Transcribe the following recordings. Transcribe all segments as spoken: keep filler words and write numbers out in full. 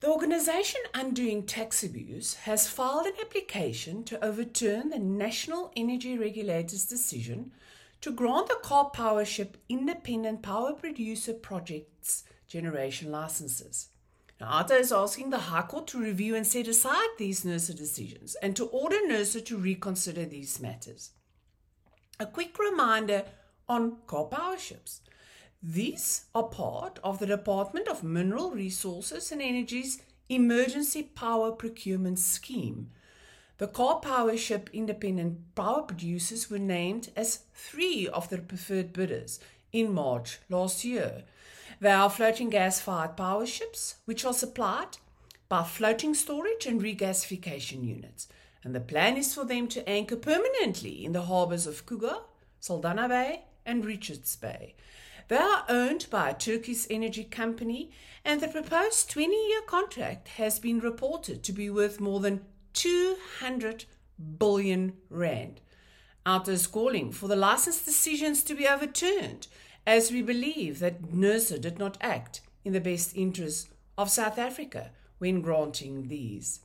The organisation Undoing Tax Abuse has filed an application to overturn the National Energy Regulator's decision to grant the Karpowership Independent Power Producer Project's generation licenses. Now, ARTA is asking the High Court to review and set aside these NERSA decisions and to order NERSA to reconsider these matters. A quick reminder on Karpowerships. These are part of the Department of Mineral Resources and Energy's Emergency Power Procurement Scheme. The Karpowership Independent Power Producers were named as three of the preferred bidders in March last year. They are floating gas-fired power ships, which are supplied by floating storage and regasification units. And the plan is for them to anchor permanently in the harbours of Cougar, Saldanha Bay, and Richards Bay. They are owned by a Turkish energy company, and the proposed twenty-year contract has been reported to be worth more than two hundred billion rand. ARTA is calling for the license decisions to be overturned, as we believe that NERSA did not act in the best interest of South Africa when granting these.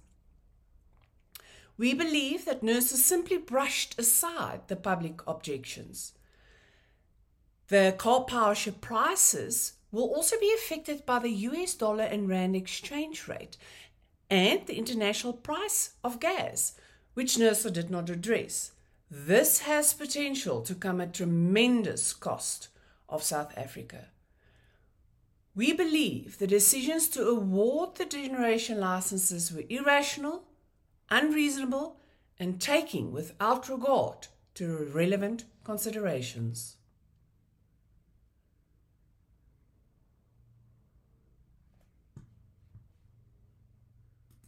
We believe that NERSA simply brushed aside the public objections. The Karpowership prices will also be affected by the U S dollar and rand exchange rate and the international price of gas, which NERSA did not address. This has potential to come at tremendous cost of South Africa. We believe the decisions to award the generation licenses were irrational, unreasonable, and taking without regard to relevant considerations.